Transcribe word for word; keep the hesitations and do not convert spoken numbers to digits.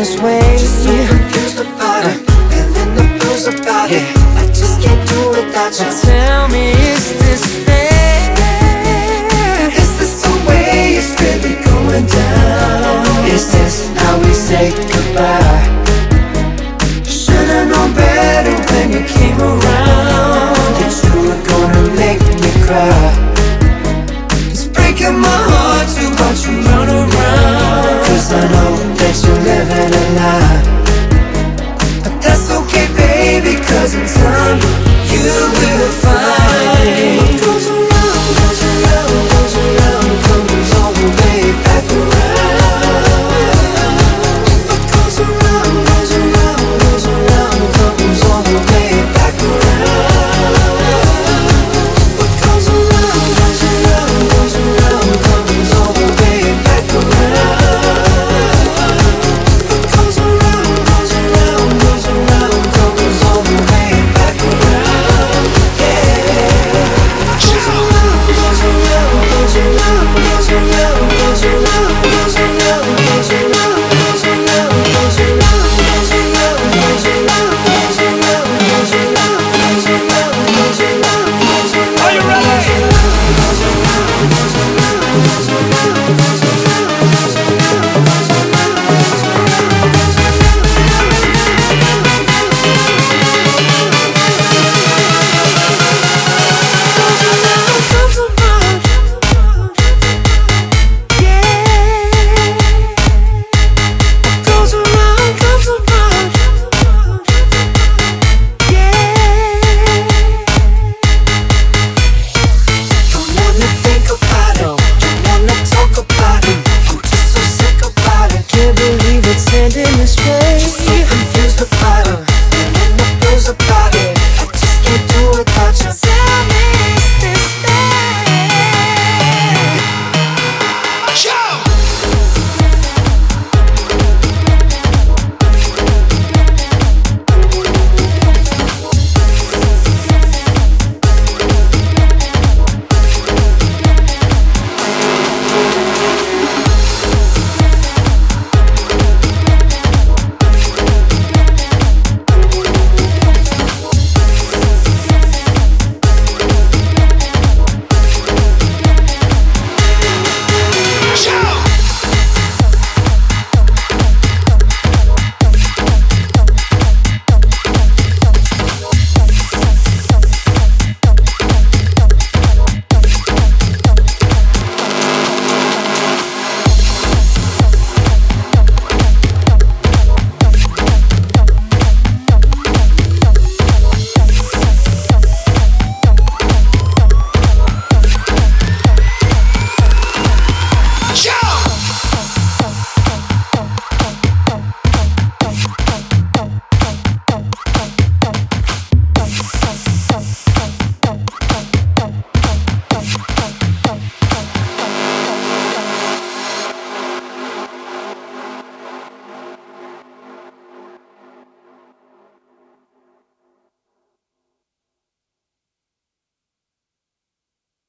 this way. Just so confused about it, feeling the blues about it. I just can't do without you. Now tell me, is this fair? Is this the way it's really going down? Is this how we say goodbye? Should've known better when you came around, that you were gonna make me cry. It's breaking my heart to watch you run around, 'cause I know that you're living a lie. But that's okay, baby, 'cause in time you will find